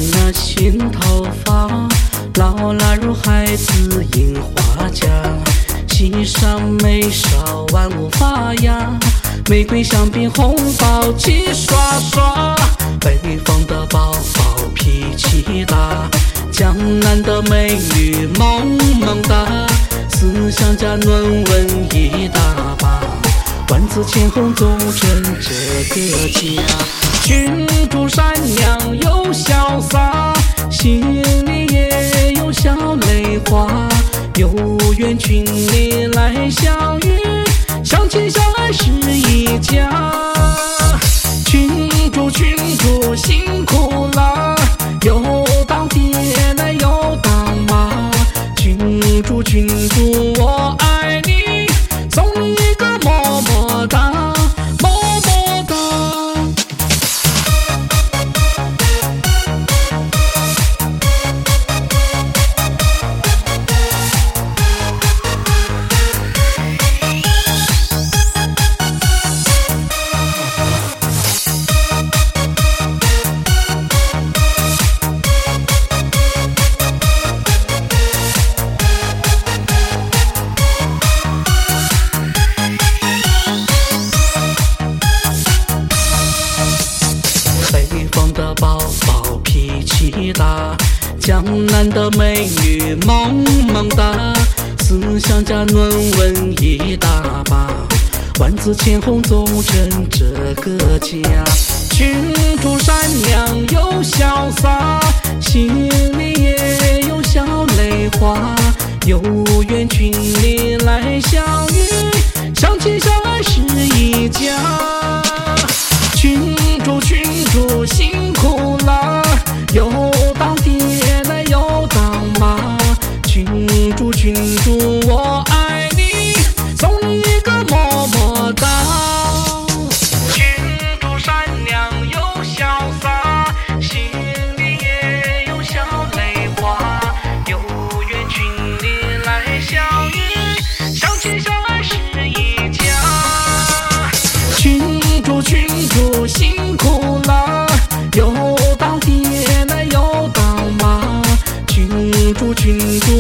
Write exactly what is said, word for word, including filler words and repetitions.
那新头发，老来如孩子樱花家，膝上眉梢万物发芽，玫瑰香槟红包齐刷刷。北方的宝宝脾气大，江南的美女萌萌哒，思想家论文一大把，万紫千红组成这个家。君主善良又潇洒，心里也有小泪花，有缘群里来相遇，相亲相爱是一家。群主群主辛苦了，又当爹来又当妈，群主群主我爱你，送你一个么么哒，么么哒。北方的宝宝脾气大，江南的美女萌萌哒，思想家论文一大把，万紫千红组成这个家。君主善良又潇洒，心里也有小泪花，有缘群里来相遇，相亲相爱是一家。群主群主辛苦了，又当爹来又当妈，群主群主我爱你，送你一个么么哒。群主善良又潇洒，心里也有小泪花，有缘群里来相遇，相亲相爱是一家。群主群主辛苦了，又当爹来又当妈，群主群主